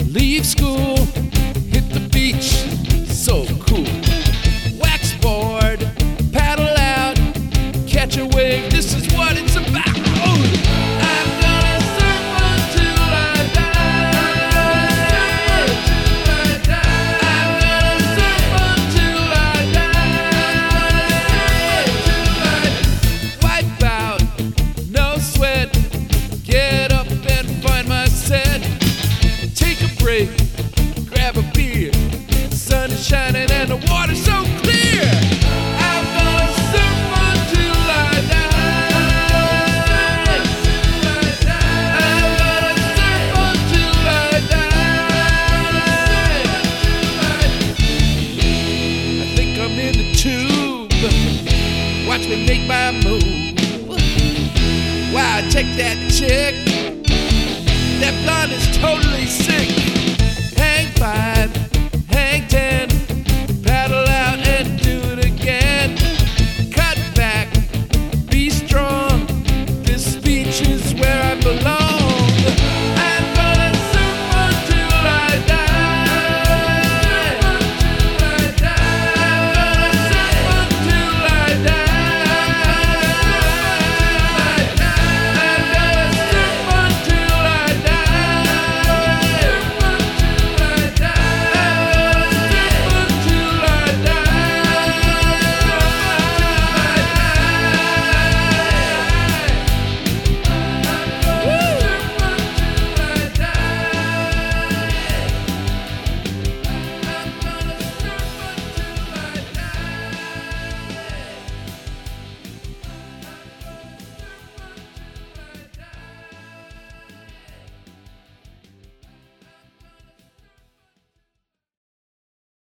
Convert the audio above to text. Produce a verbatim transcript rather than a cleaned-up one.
Leave school, hit the beach, so cool. Wax board, paddle out, catch a wave, this is what it's about. I'm gonna surf until I die. I'm gonna surf until I die. Wipe out, no sweat, get up and find my set. Take a break, grab a beer, the sun is shining and the water's so clear. I'm gonna surf until I die. I'm gonna surf until I die. I think I'm in the tube, watch me make my move. Wow, check that chick, that blonde is totally sick.